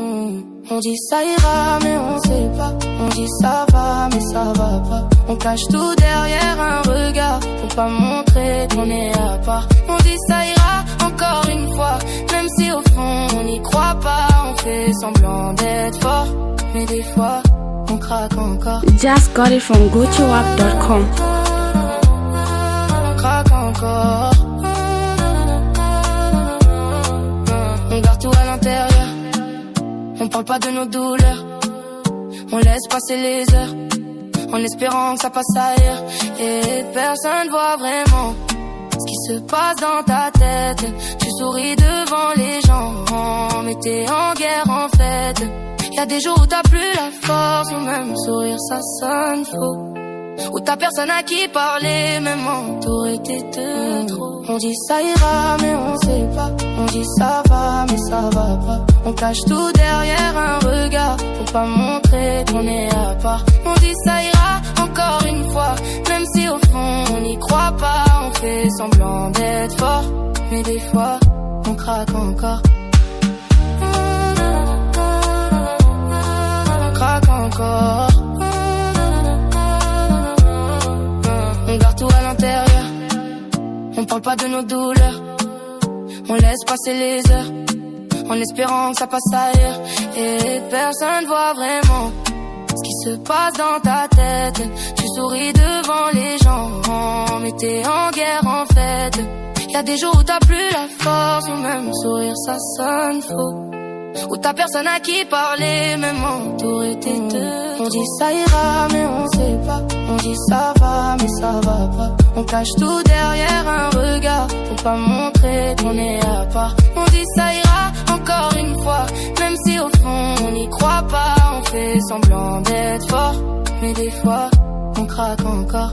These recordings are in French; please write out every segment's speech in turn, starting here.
On dit ça ira mais on sait pas. On dit ça va mais ça va pas. On cache tout derrière un regard pour pas montrer qu'on est à part. On dit ça ira encore une fois, même si au fond on n'y croit pas. On fait semblant d'être fort, mais des fois on craque encore. Just got it from GoToWap.com. On craque encore. On garde tout à l'intérieur. On parle pas de nos douleurs. On laisse passer les heures en espérant que ça passe ailleurs. Et personne voit vraiment ce qui se passe dans ta tête. Tu souris devant les gens, mais t'es en guerre en fait. Y'a des jours où t'as plus la force, ou même sourire ça sonne faux. Où t'as personne à qui parler, même autorité de trop. On dit ça ira mais on sait pas. On dit ça va mais ça va pas. On cache tout derrière un regard pour pas montrer qu'on est à part. On dit ça ira encore une fois, même si au fond on n'y croit pas. On fait semblant d'être fort, mais des fois on craque encore. On craque encore. On garde tout à l'intérieur. On parle pas de nos douleurs. On laisse passer les heures en espérant que ça passe ailleurs. Et personne voit vraiment ce qui se passe dans ta tête. Tu souris devant les gens, mais t'es en guerre en fait. Y'a des jours où t'as plus la force, ou même sourire ça sonne faux. Où t'as personne à qui parler, même autorité de. On dit ça ira mais on sait pas. On dit ça va mais ça va pas. On cache tout derrière un regard pour pas montrer qu'on est à part. On dit ça ira encore une fois, même si au fond on n'y croit pas. On fait semblant d'être fort, mais des fois on craque encore.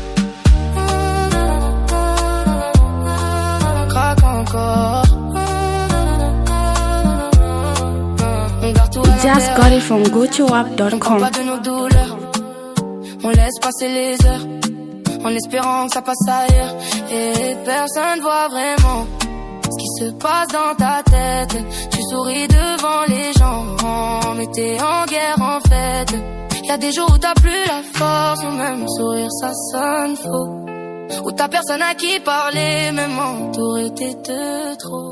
On craque encore. Just got it from GoToWap.com. On parle pas de nos douleurs. On laisse passer les heures en espérant que ça passe ailleurs. Et personne voit vraiment ce qui se passe dans ta tête. Tu souris devant les gens, mais t'es en guerre en fait. Y'a des jours où t'as plus la force, ou même sourire ça sonne faux. Où t'as personne à qui parler, même autorité de trop.